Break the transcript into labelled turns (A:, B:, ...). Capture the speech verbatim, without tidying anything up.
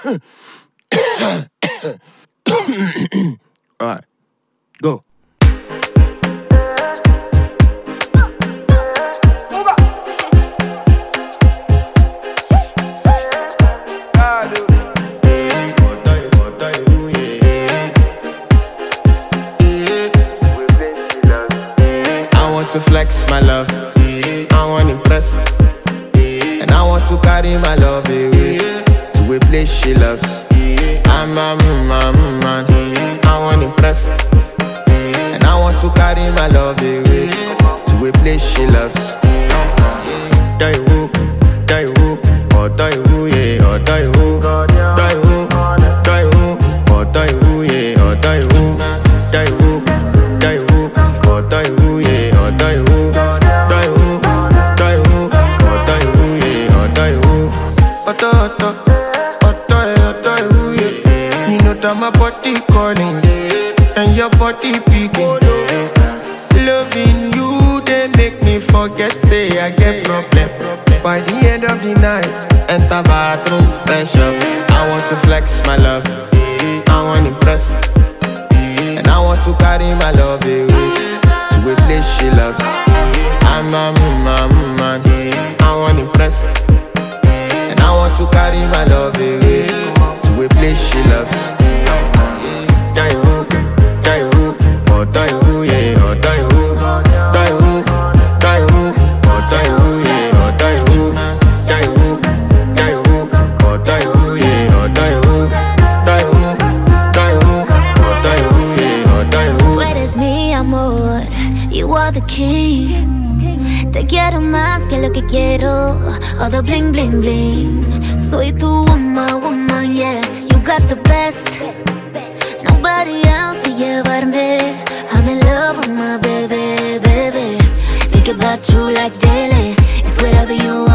A: Alright, go. To flex my love, I want to impress, and I want to carry my love away to a place she loves. I'm a man, man, I want to impress, and I want to carry my love away to a place she loves. Die who, die who, or die who, yeah, or die who, die who, die who, or die who, yeah, or die who, die who, die who, or die who, yeah. Die who, die who, die who, or die who, yeah, or die who. Oto, oto, oto, oto, who, yeah. You know that my body calling, and your body picking. Loving you, they make me forget, say I get problem. By the end of the night, enter bathroom, fresh up. I want to flex my love, I want to impress, and I want to carry my love away to a place she loves. I'm a man, man, I want to impress, and I want to carry my love away to a place she loves. Die who, die who, or die who, yeah, or die who, die who, die who, or die who, yeah, or die who, die who, die who, or die who, yeah, or die who, die who, die who, or die who, yeah, or die who.
B: Tú eres mi amor, you are the king. Te quiero más que lo que quiero, all the bling bling bling. Soy tu woman, woman, yeah. You got the best, nobody else to llevarme. I'm in love with my baby, baby. Think about you like daily. It's whatever you want.